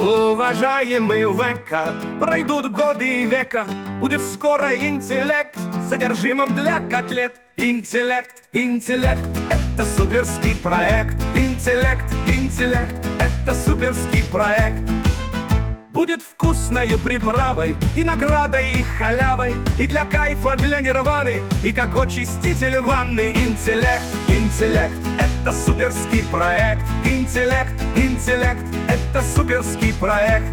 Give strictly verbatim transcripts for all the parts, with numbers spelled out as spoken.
Уважаемый века, пройдут годы и века, будет скоро интеллект с содержимым для котлет. Интеллект, интеллект, это суперский проект. Интеллект, интеллект, это суперский проект. Будет вкусной приправой, и наградой, и халявой, и для кайфа, для нирваны, и как очиститель ванны. Интеллект, интеллект, это суперский проект. Интеллект, интеллект, это суперский проект.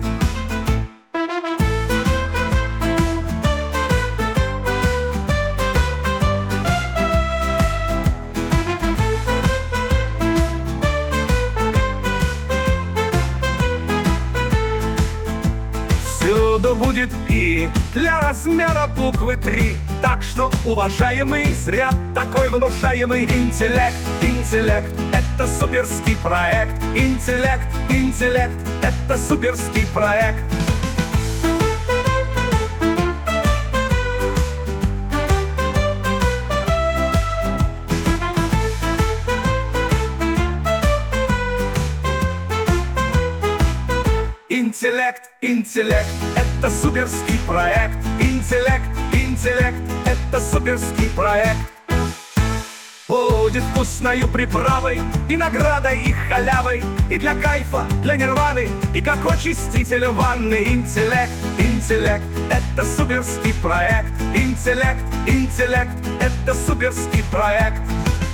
Всюду будет «и» для размера буквы три. Так что, уважаемый, зря такой внушаемый интеллект. Интеллект, это суперский проект. Интеллект, интеллект, это суперский проект. Интеллект, интеллект, это суперский проект. Интеллект, интеллект, это суперский проект. Будет вкусною приправой, и наградой, и халявой, и для кайфа, для нирваны, и как очиститель ванны. Интеллект, интеллект, это суперский проект. Интеллект, интеллект, это суперский проект.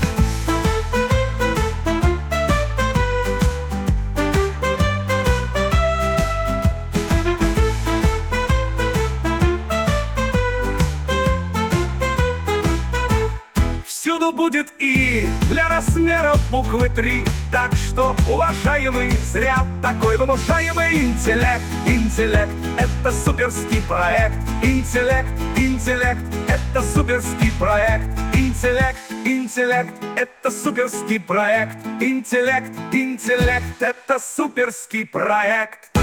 Всюду будет «и» для размеров буквы три. Так что, уважаемый, зря такой внушаемый интеллект. Интеллект, это суперский проект. Интеллект, интеллект, это суперский проект. Интеллект, интеллект, это суперский проект. Интеллект, интеллект, это суперский проект.